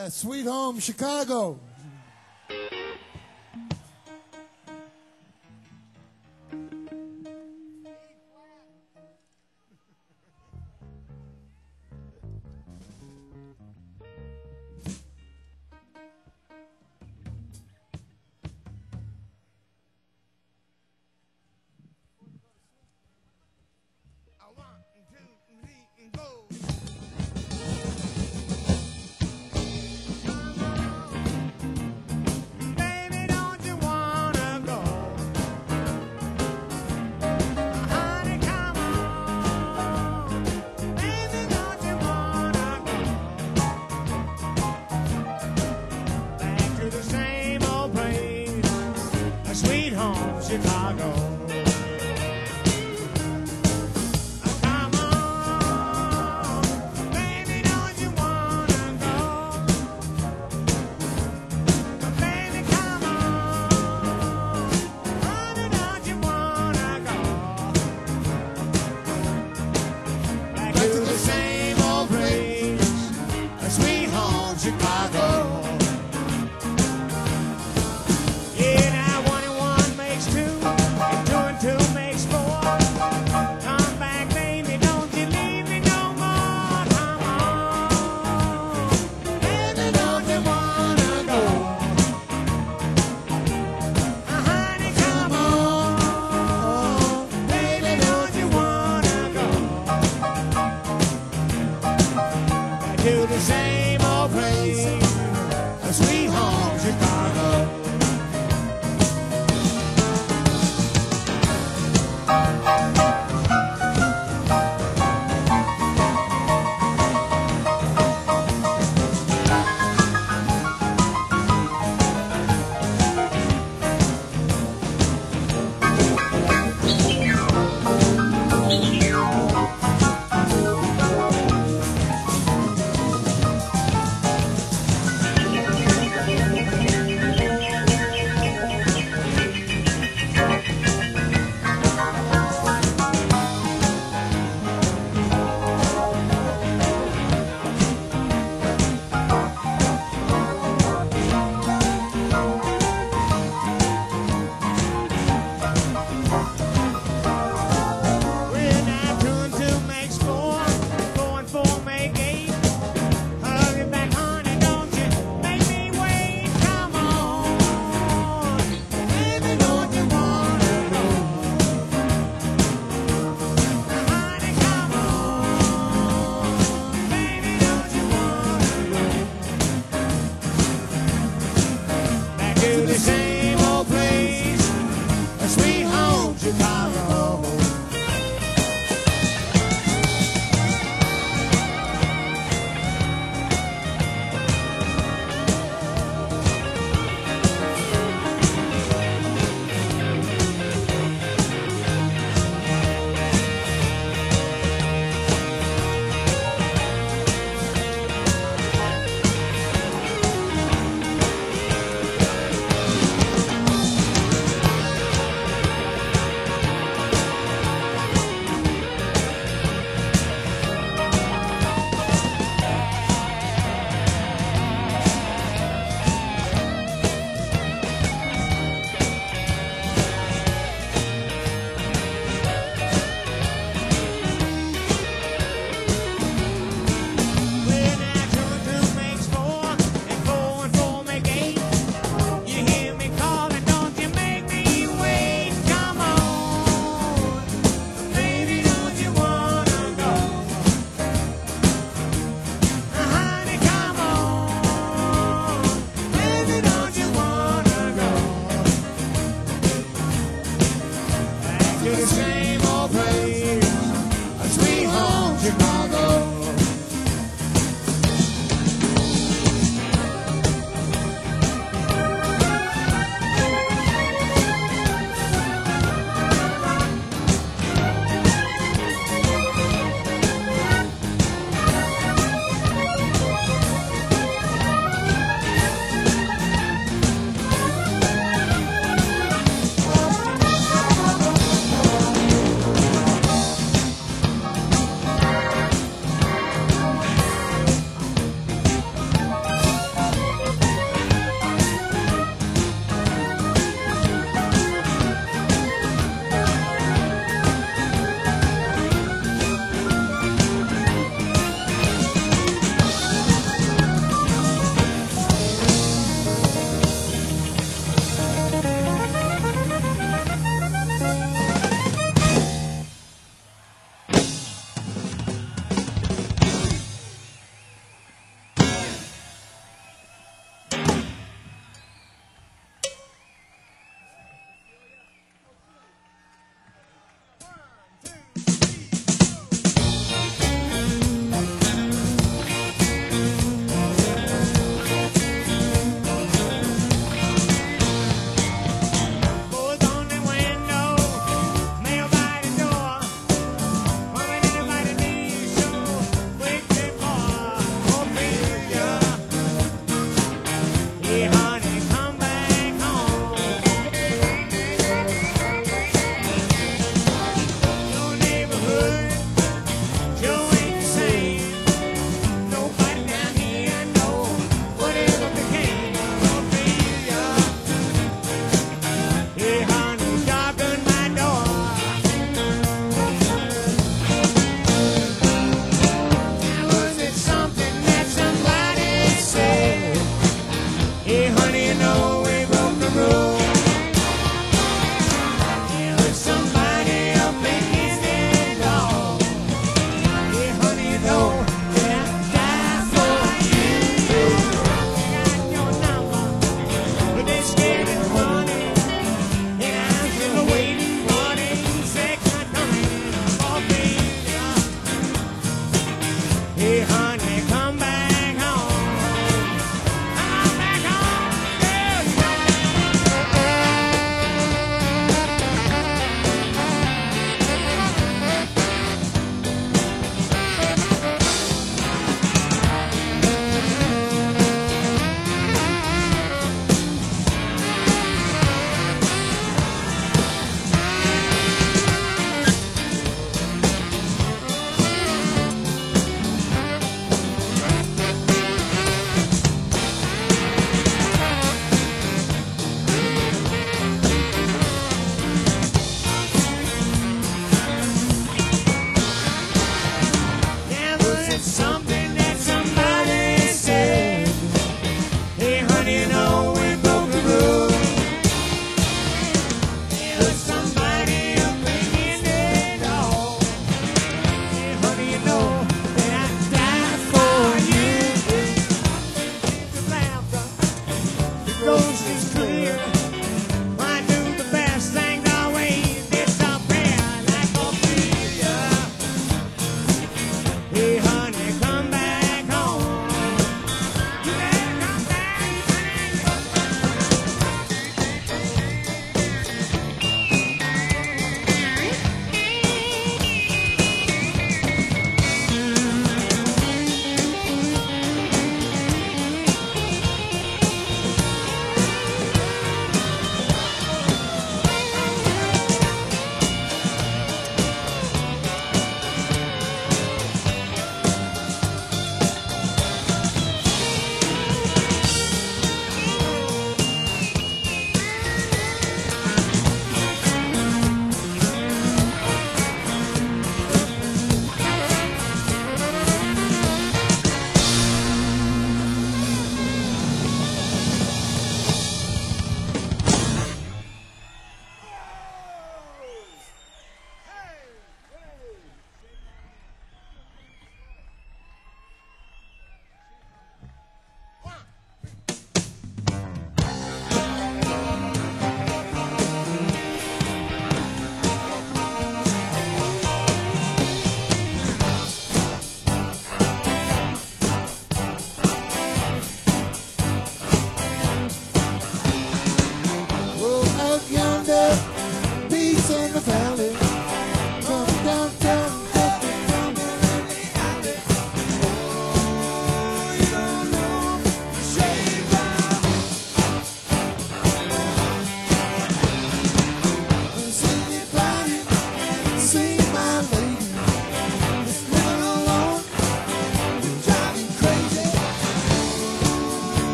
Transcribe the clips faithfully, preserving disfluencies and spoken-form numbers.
Yeah, Sweet Home Chicago.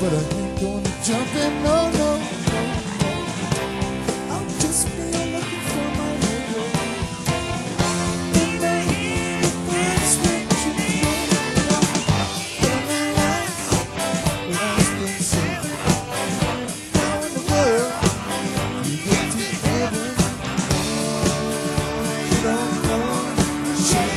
but I ain't gonna jump in, no, no, no, no. I'll just be looking for my hero. And I hear the birds mention no, but I like what I've been saying. How in the world you get to heaven? You don't know shit.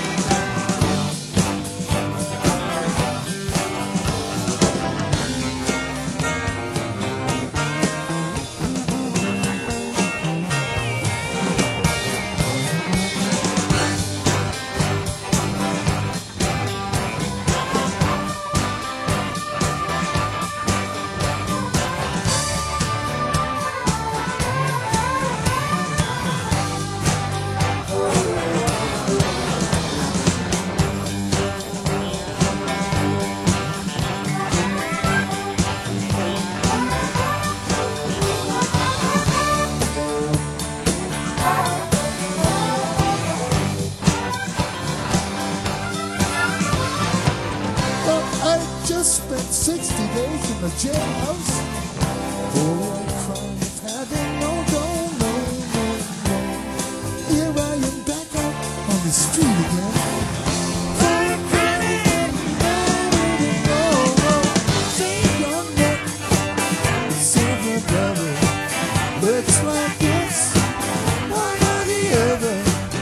Just spent sixty days in the jailhouse. Oh, I'm crying of heaven, no, no, no, no, no. Here I am back out on the street again. I'm crying, no, no. Save your neck, silver brother. Looks like it's one or the other.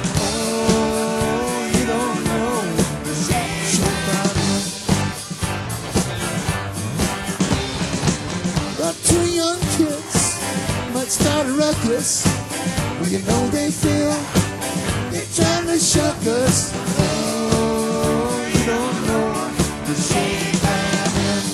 Oh, you don't know shit about me. But two young kids might start a ruckus. Well, you know they feel they're trying to shock us. Oh, you don't know the shape I'm in.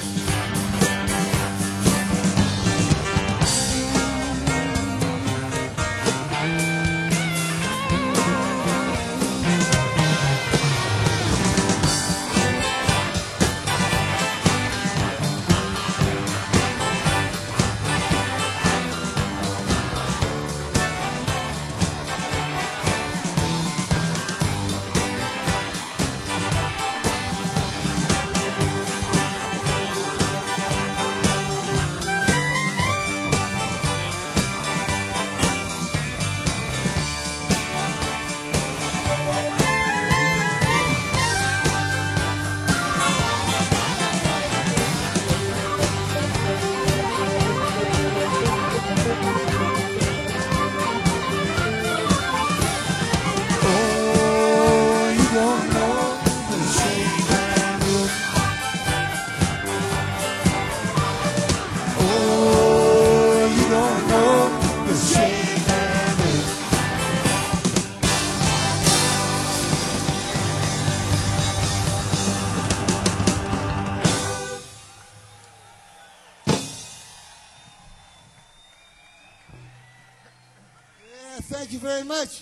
Thank you very much.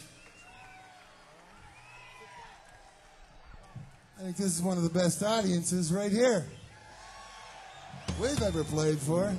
I think this is one of the best audiences right here we've ever played for.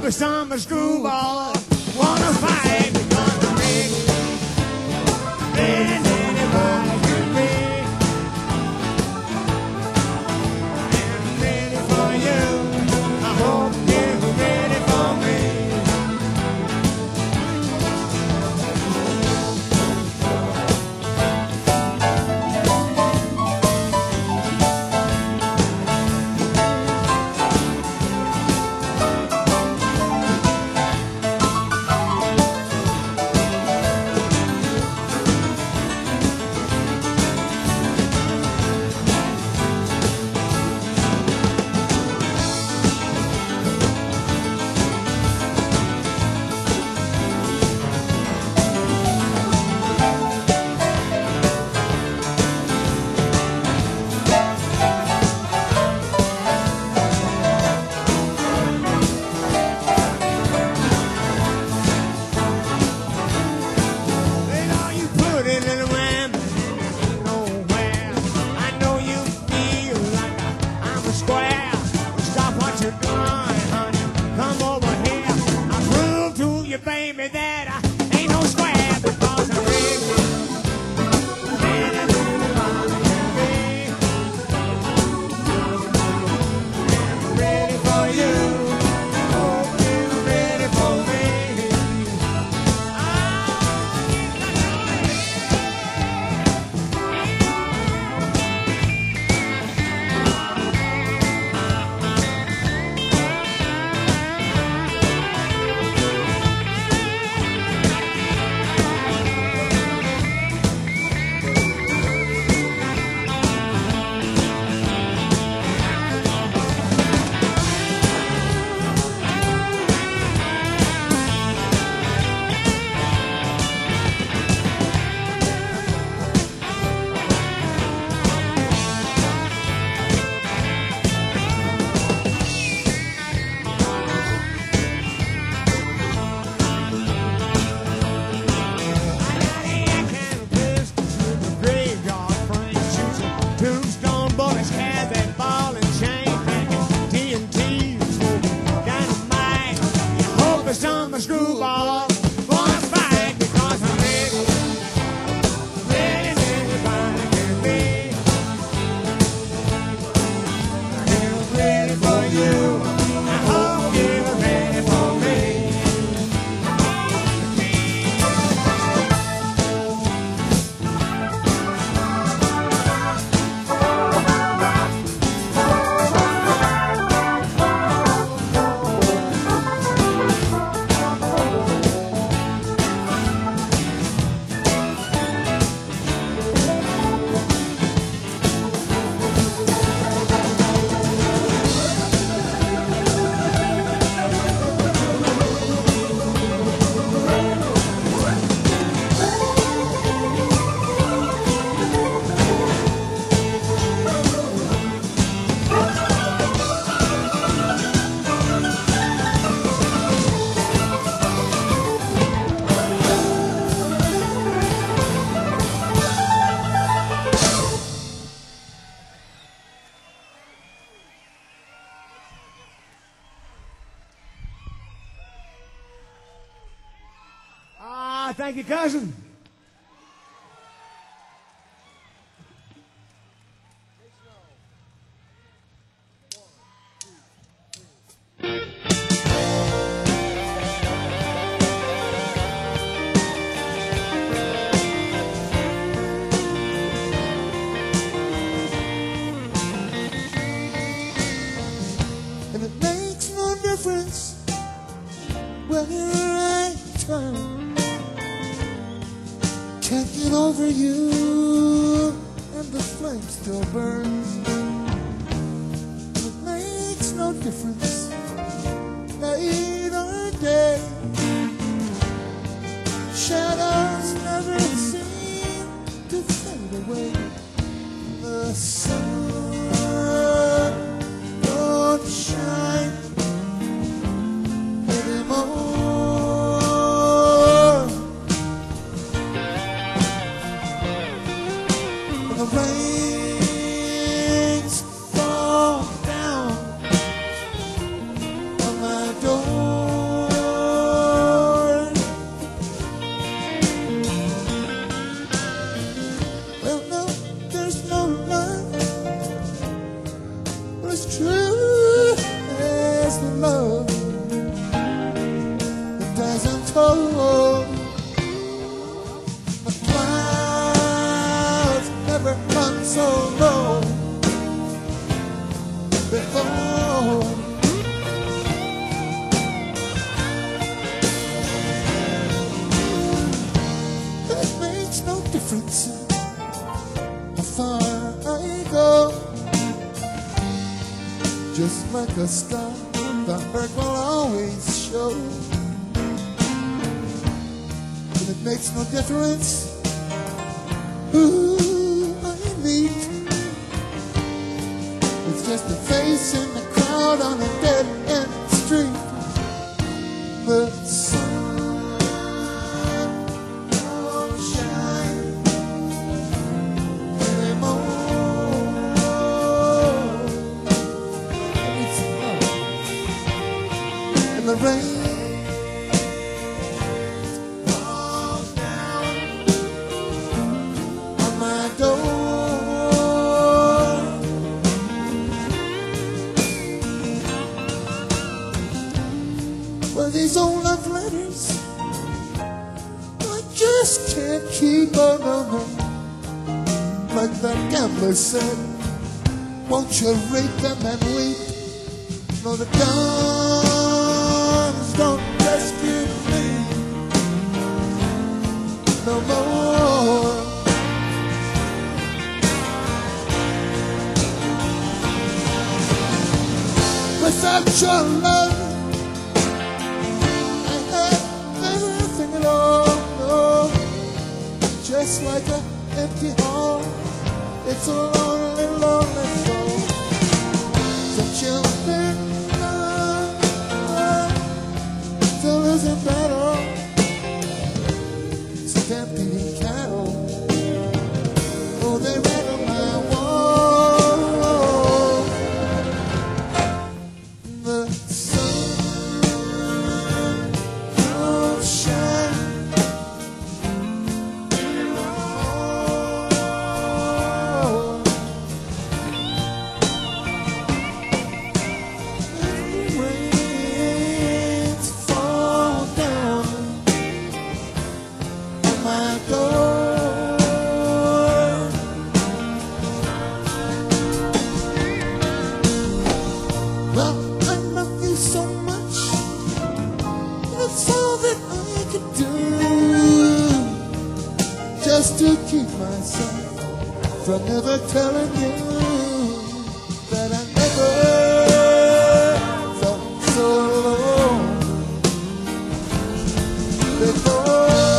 a summer screwball. Wanna fight because I'm ready. Ready as anybody can be. I'm ready for you. I hope you're ready for me. Baby, that I ain't no square because I'm ready. Ready as anybody can be. I'm ready for you. Hope you're ready for me. Tombstone bullets, cats and ball and chain, T N T, smoking dynamite. You hope the summer screwball. Wanna fight because I'm ready. Ready as anybody can be. I'm ready for you. I hope you're ready for me. Ah, thank you, cousin. And it makes no difference whether I turn, taking over you, and the flame still burns. It makes no difference, night or day. Shadows never seem to fade away. The sun don't shine anymore. The rains fall down as true as the love that doesn't toll. The clouds never run so low before. It makes no difference how far I go. Just like a scar, the hurt will always show. And it makes no difference who I meet. It's just a face in the crowd on a dead-end street. The sun don't shine anymore. And the rain falls down on my door. Well, these old love letters, I just can't keep on them. Like that gambler said, won't you rate them and weep? No, the guns don't rescue me no more. Without your love, I had everything at all. No, just like an empty hall, it's a lonely, lonely soul. Don't you think to lose a battle? Stampeding cattle, oh, they rattle my wall. The sun don't shine anymore. Rains fall down on my door. Well, I love you so much, that's all that I could do, just to keep myself from never telling you that I never felt so alone before.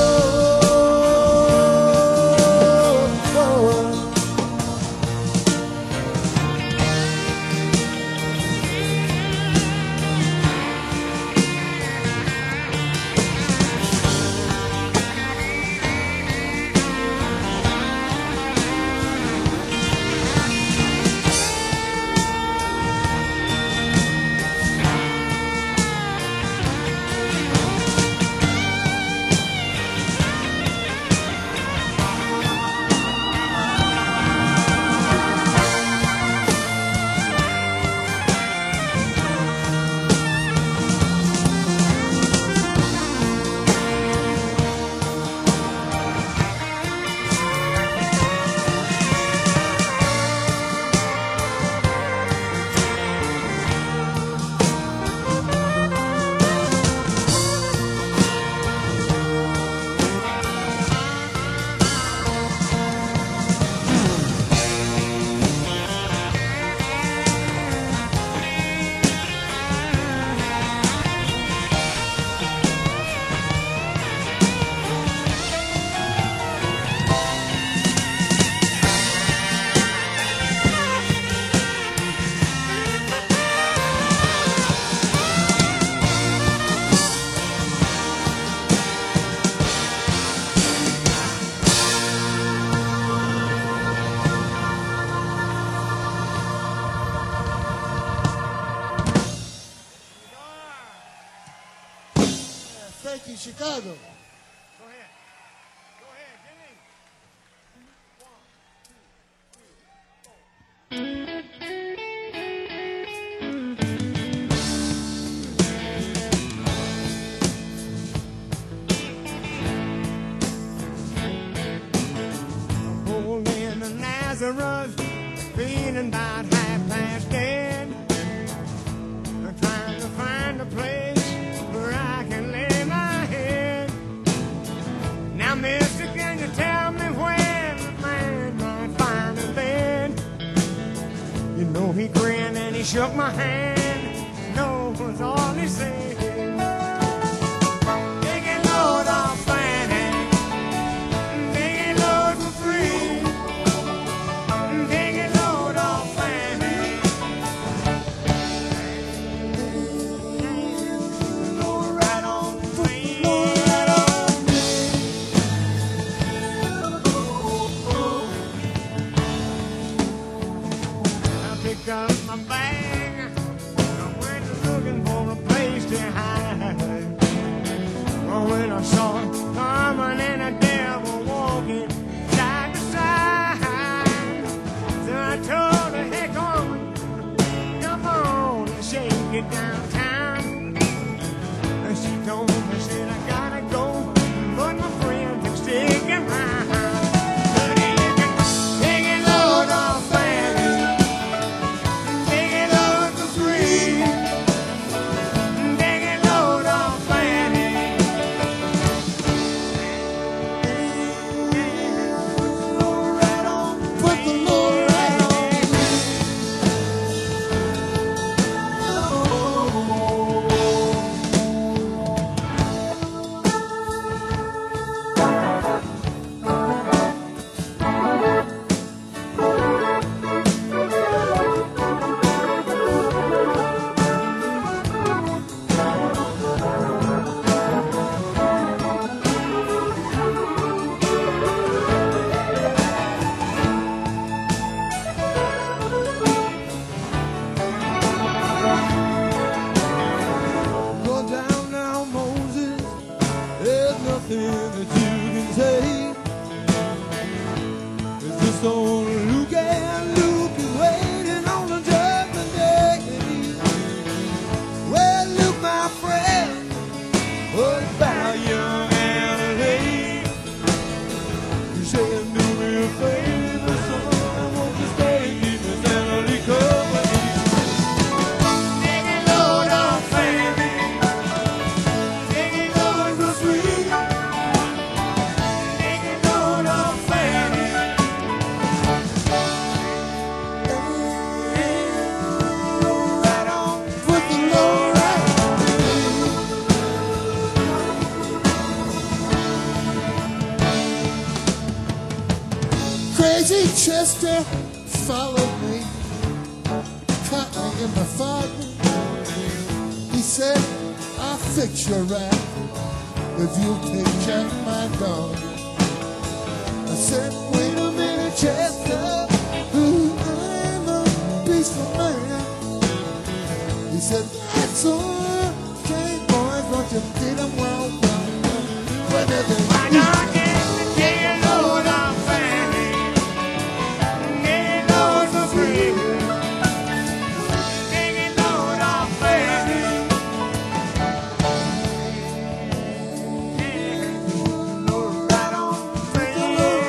Thank you, Chicago. Go ahead. Go ahead, Jimmy. One, two, three, four. my hand, knows all he said. Taking load off Fanny, taking load for free. Taking load off Fanny, load right on me, right on me. I picked up my bag, I went looking for a place to hide. Oh, when I saw Carmen and the devil walking side to side, so I told her, hey, Carmen, come on and shake it downtown. And she told me, she said, I gotta go, but my friends are sticking around. But you can take it load off Fanny, take it load for free. Take it load off Fanny, load right on Put the load right on me. Go down now, Moses. There's nothing that you can say. It's just old Luke and Luke is waiting on the judgment day. Well, Luke, my friend, what about young Anna? You said, do me a favor, son, won't you stay and keep me sanity company? Take it load off Fanny, take it load for free. Take it load off Fanny, load right on. Put the load right on me. Crazy Chester followed me, caught me in the fog. He said, I'll fix your rap if you take Jack, my dog. I said, wait a minute, Chester, ooh, I'm a peaceful man. He said, that's okay, boys, won't you get 'em well, well, well. Whenever Why not get take it load off Fanny, take it load for free. Take it load off Fanny, load right on Fanny.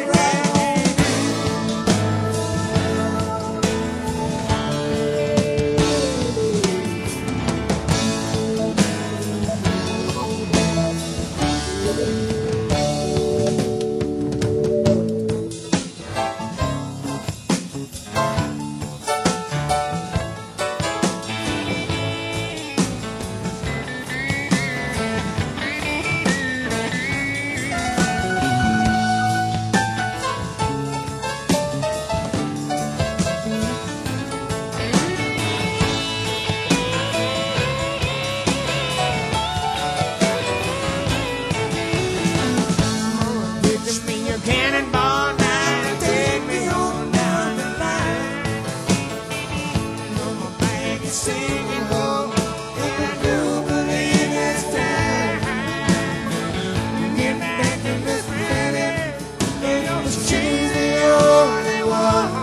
Give me your cannonball now and take me on down the line. Know my bag is sinking low, and I do believe it's time. Get back to Miss Fanny, you know she's the only one.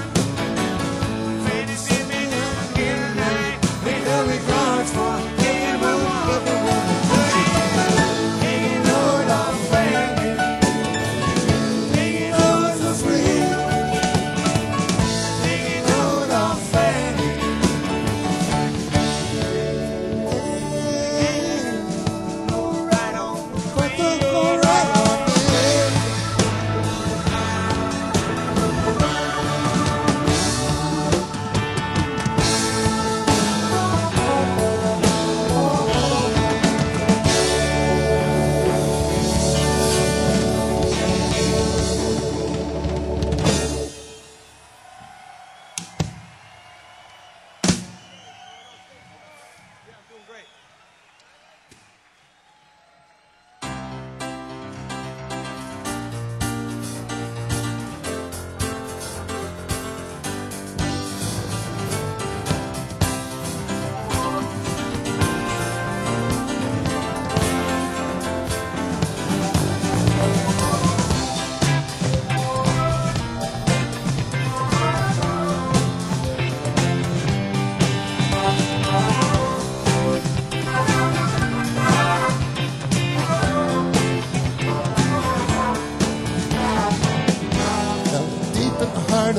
Fanny said me down here tonight, we know we crossed for taking my walk. Taking load off Fanny, taking load for free. Taking load off Fanny,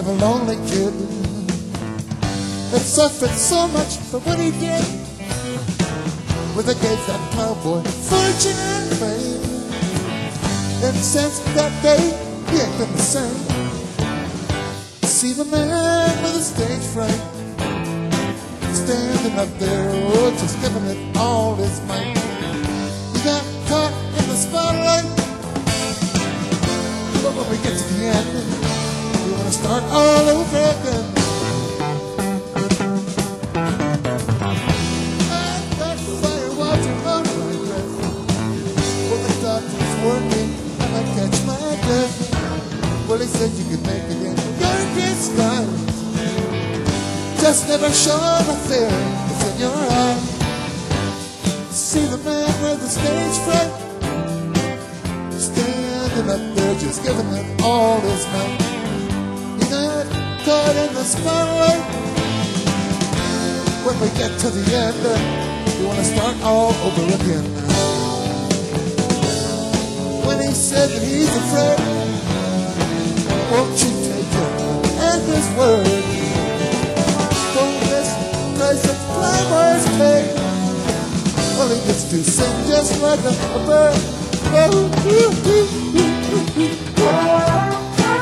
of a lonely kid that suffered so much for what he did. With a gave that cowboy fortune and fame. And since that day, he ain't been the same. See the man with a stage fright, standing up there, oh, just giving it all his might. He got caught in the spotlight, but when we get to the end, we want to start all over again. I've got the fire watching on my breath. Well, the doctor's working, and I catch my breath. Well, he said you could make it in your disguise. Just never show the fear that's in your eyes. See the man with the stage fright, standing up there just giving it all his might. He got caught in the spotlight. When we get to the end, we want to start all over again. When he said that he's afraid, won't you take him at his word? Don't listen, price of flowers paid. Well, he gets to sing just like a, a bird. Oh, ooh, ooh, ooh, ooh, ooh.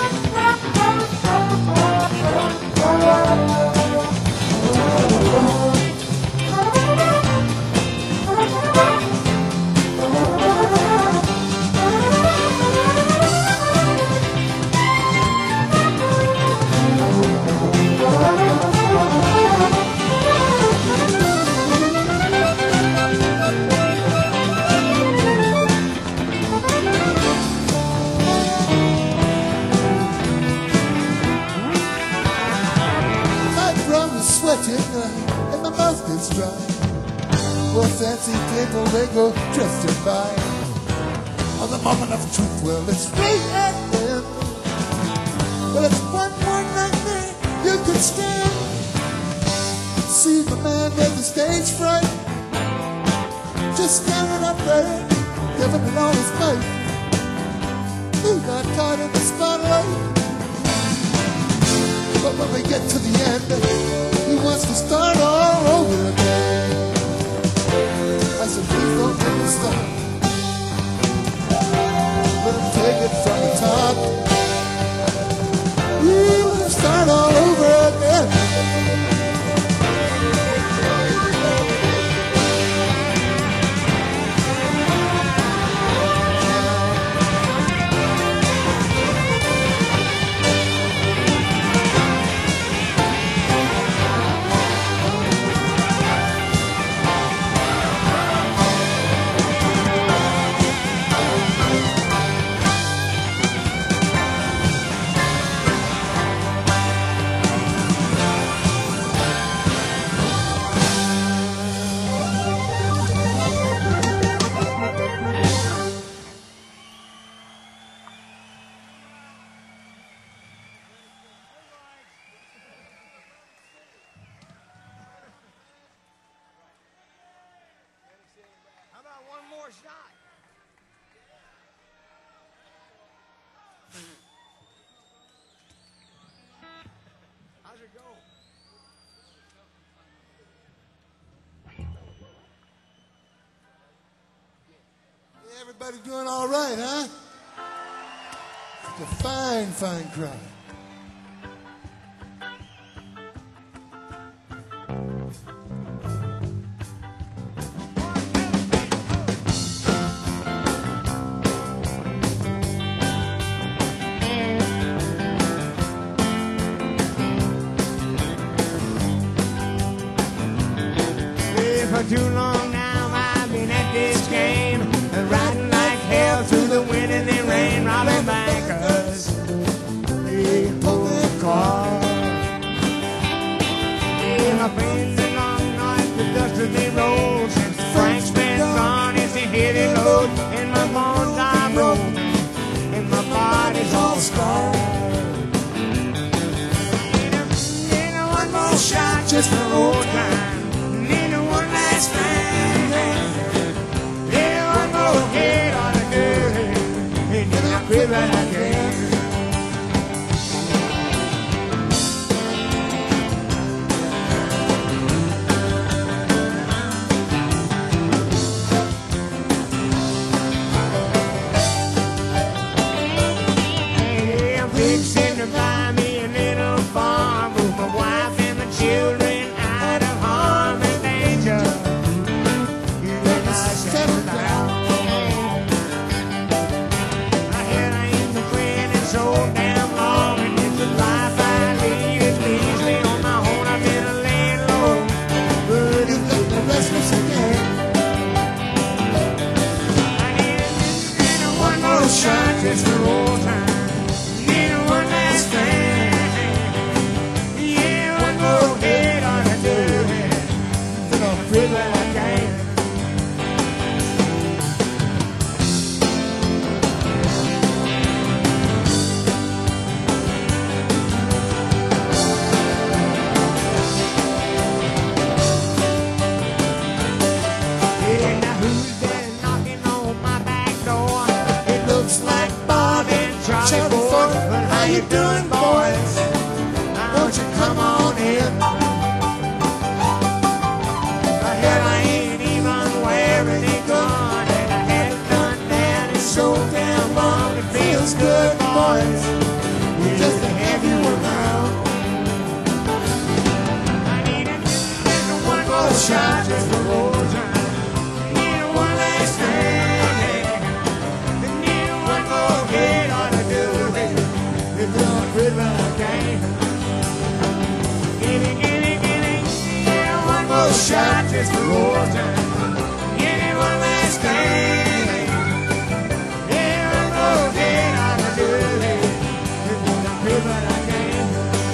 And my mouth gets dry. Well, fancy people, they go drifting by. On the moment of truth, well, it's right at the end. Well, it's one more nightmare you can stand. See the man with the stage fright, just standing up there, giving it all his might. He got caught in the spotlight. But when we get to the end, he wants to start all over again. I said, please don't get me started. Let him take it from the top. We want to start all over again. How about one more shot? How's it go? Yeah, everybody doing all right, huh? It's a fine, fine crowd. For too long now I've been at this game, riding like hell through the wind and the rain, robbing bankers, they pull their car. Yeah, my friends are long nights, the dust of the road, since Frank's been gone, it's a heavy load, and my bones are broken, and my body's all scarred. Need a one more shot just for old time. Quit right again. you doing, boys? Won't you come on in? Hell, I ain't even wearing a gun, and I had it done down. It's so damn long, it feels good, boys, just to have you around. I need a just one more shot, just for old time. Need one last thing. Need one more hit on the duty. If you're quit, but I can't. Give me, give me, give me, yeah, one more shot, just for old time. Give me one last thing. Yeah, one more hit on the duty. If you're quit, but I can't.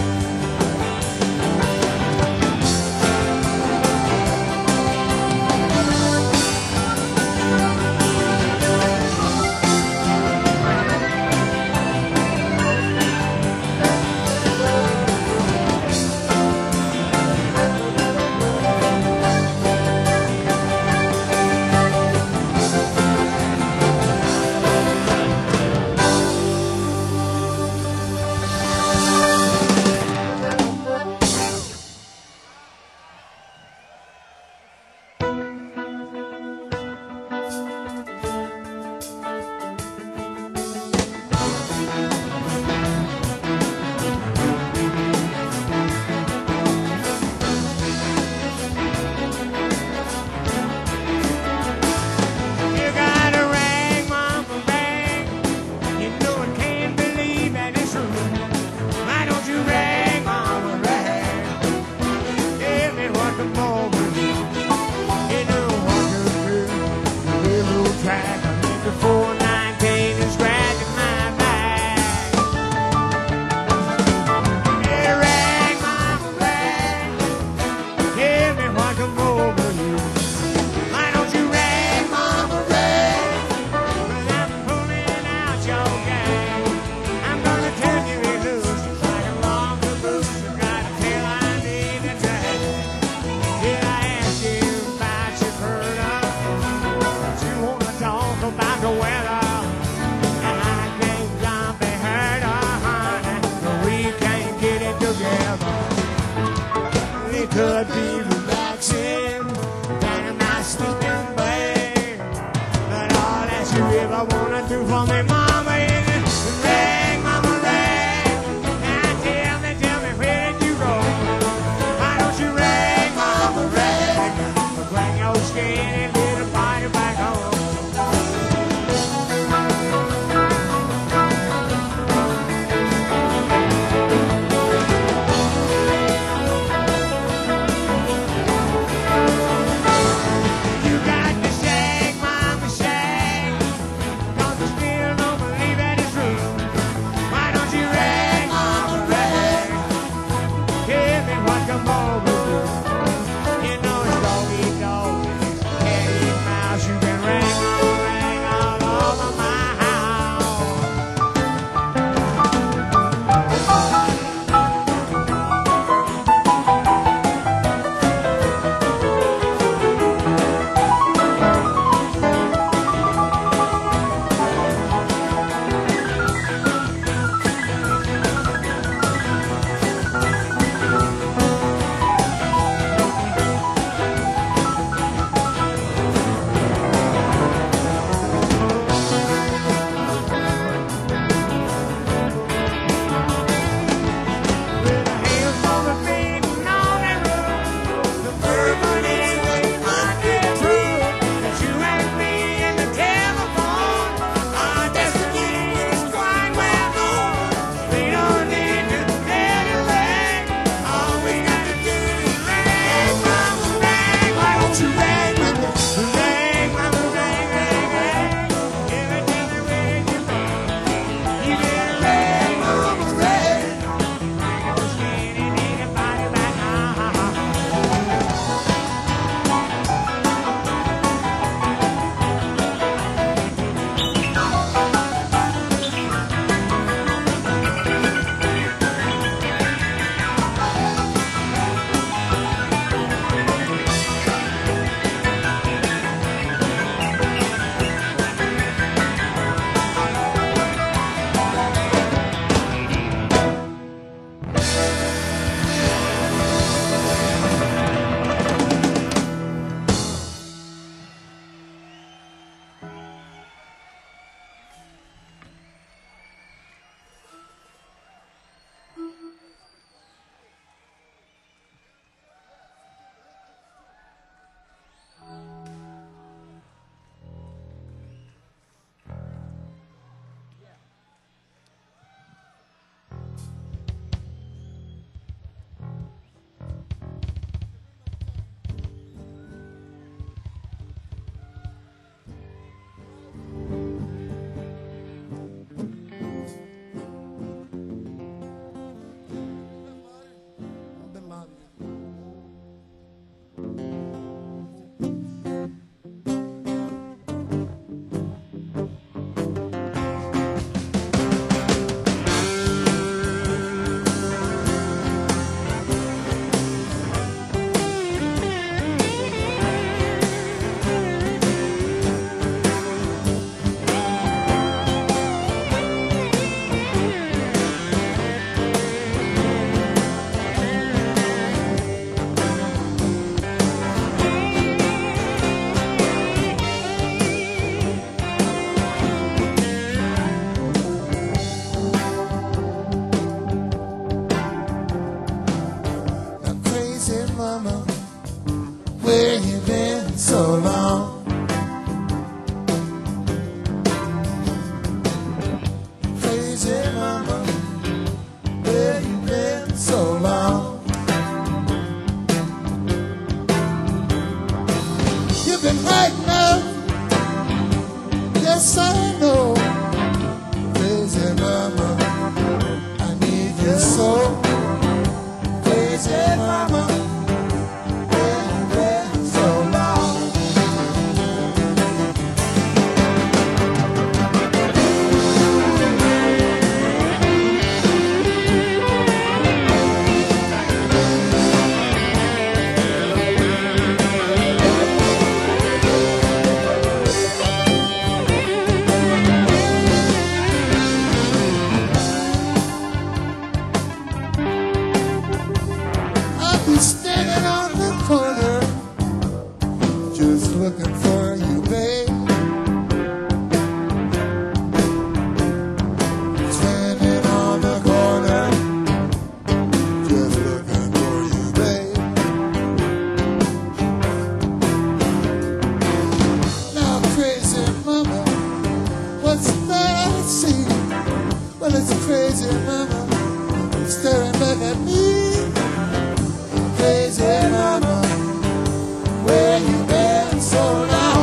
You got a rag, mama, rag. You know I can't believe that it's true. Why don't you rag, mama, rag? Tell me what the moment is. You know what to do. The railroad track, I think the four nineteen is scratching my back. Yeah, rag, mama, rag. Tell me what the moment is. Why don't you rag, mama, rag? But I'm pulling out your gang. I'm gonna turn you loose, like along the boots. I got a tail I need to drag. Did I ask you about your further? But you wanna talk about the weather? And I can't jump be hurt, honey, but we can't get it together. It could be relaxing, down in my sleeping bag. But all that you ever wanna do for me, mama, is rag, mama, rag. Now tell me, tell me, where did you go? Why don't you rag, mama, rag? Bring your skinny little body back home. You got to shag, mama, shag. 'Cause there's still no where you been so long? Crazy mama, where you been so long? You've been hiding out, yes I know. Crazy mama, I need you so. Crazy mama, where you been so long? I'll be standing on the corner, just looking for you, babe. Standing on the corner, just looking for you, babe. Now, crazy mama, what's that I see? Well, it's crazy mama, staring back at me. Crazy mama, where you been so long?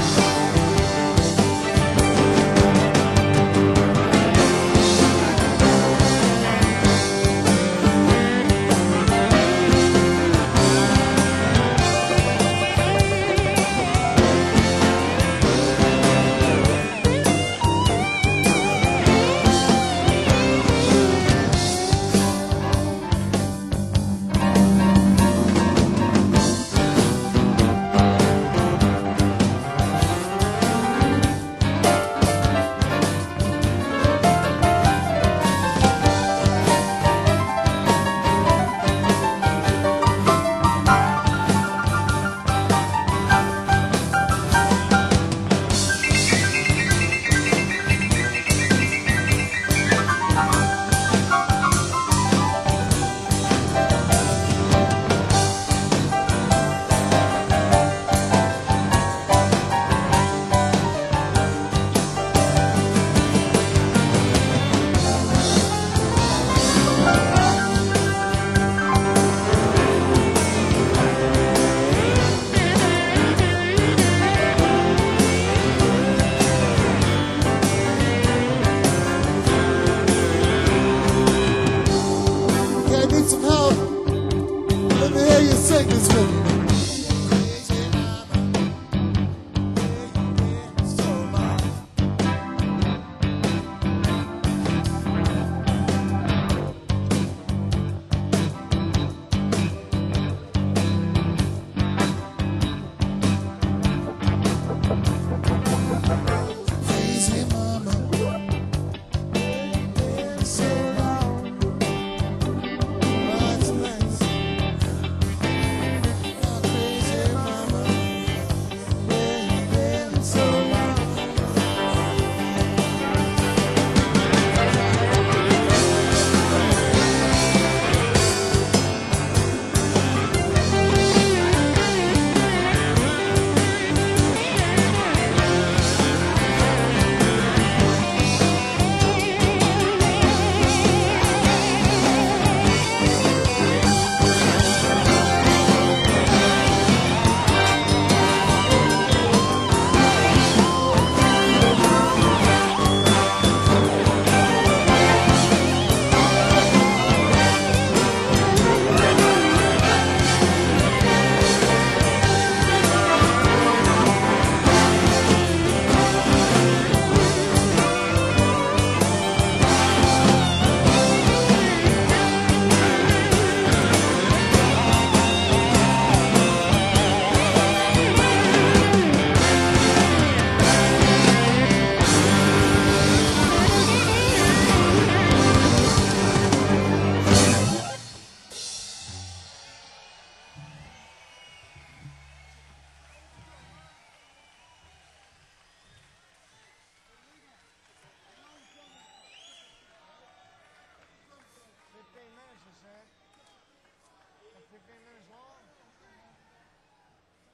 Okay, I need some help. Let me hear you sing this with me. Crazy mama, where you been so long? Crazy mama, where you been so long? What's next? Now, crazy mama, where you been so long? fifteen minutes, you said? Fifteen minutes long?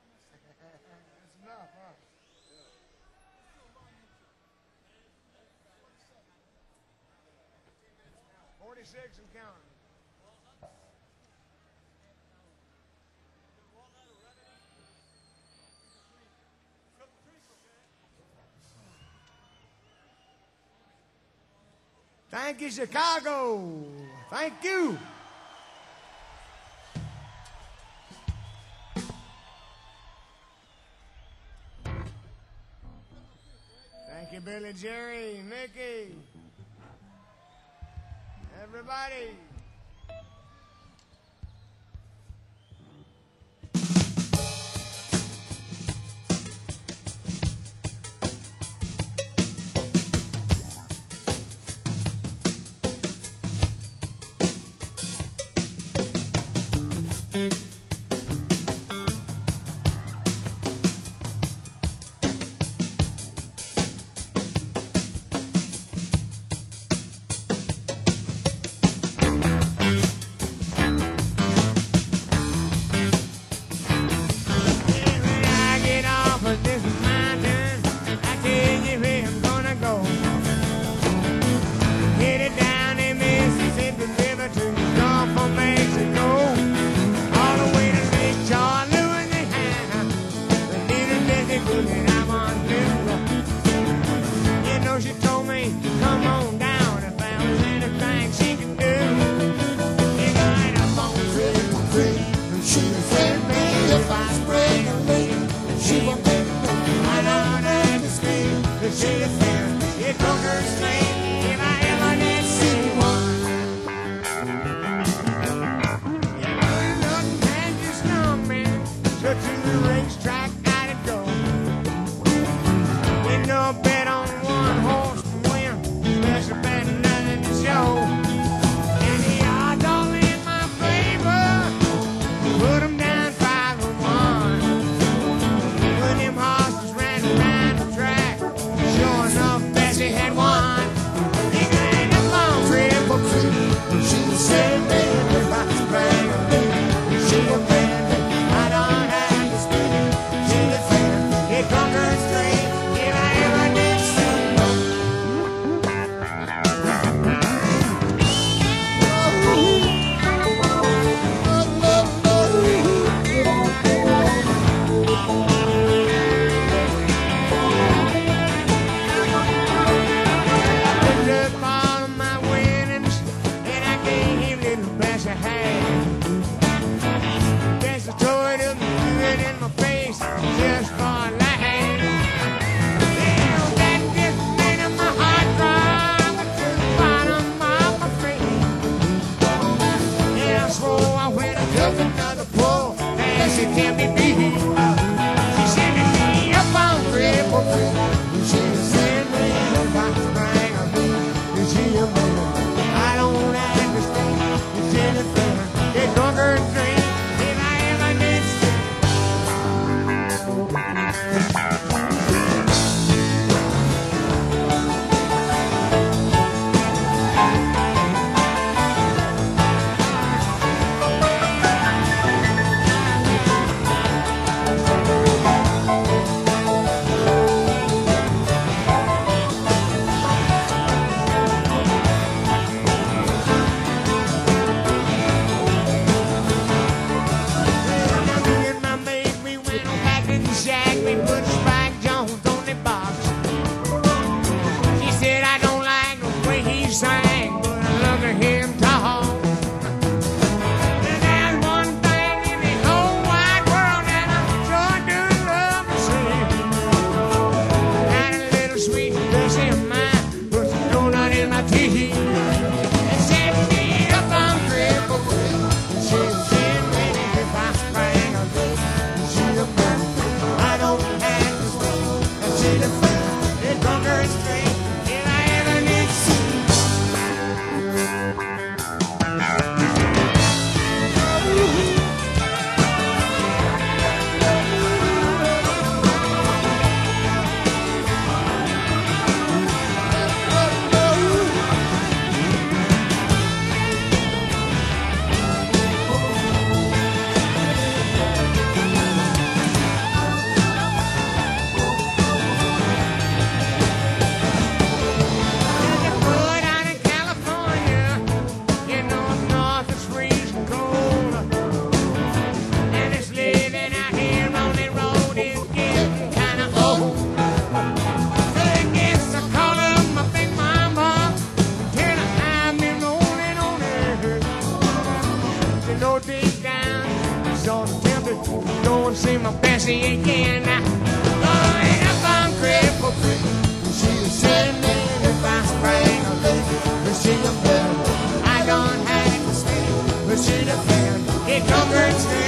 twenty-six and counting. Thank you, Chicago. Thank you. Thank you, Billy, Jerry, Mickey, everybody. see my Bessie again. Going up on Cripple Creek. She'll send me if I sprain a leg. But she a bell, I don't have to stay. But she the bell, it comforts me.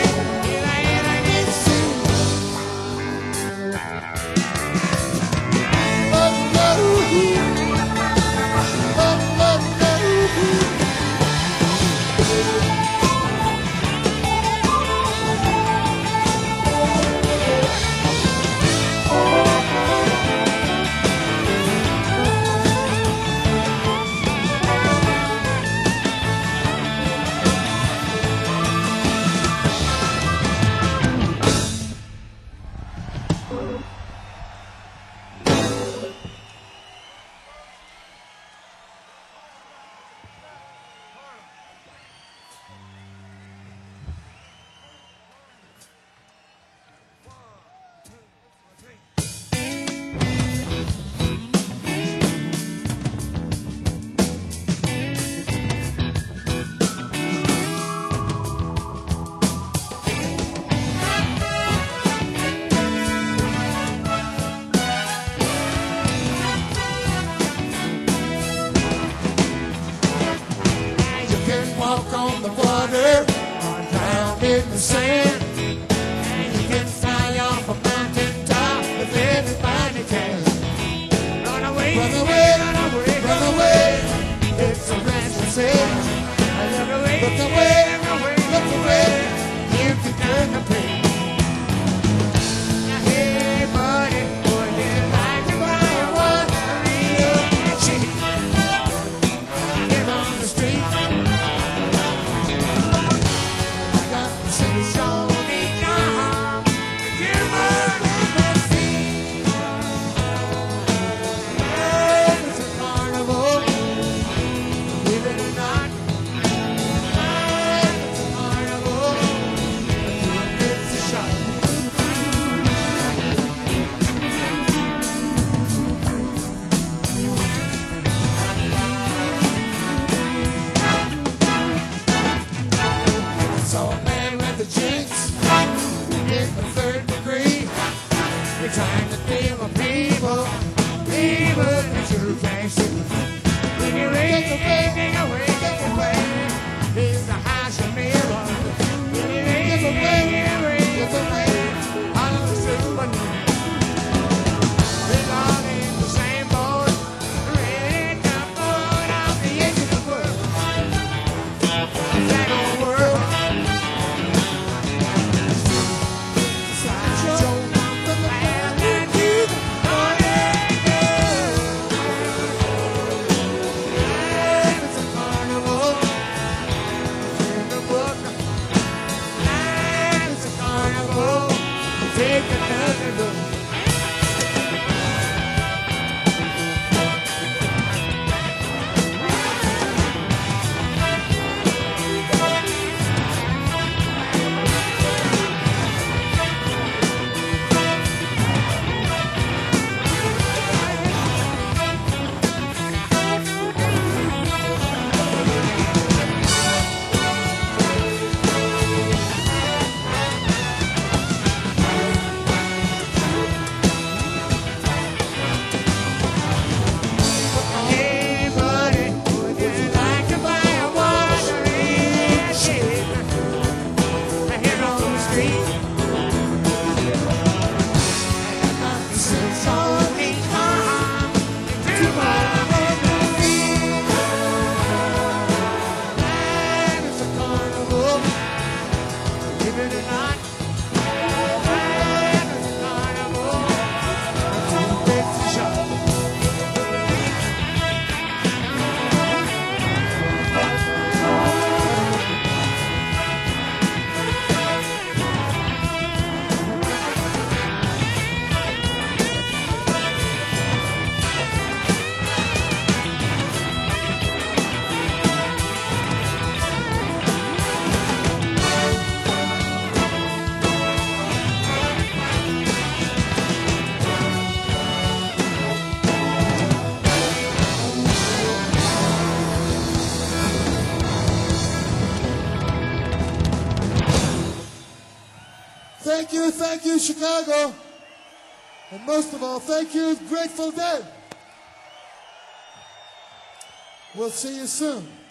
Thank you, thank you, Chicago. And most of all, thank you, Grateful Dead. We'll see you soon.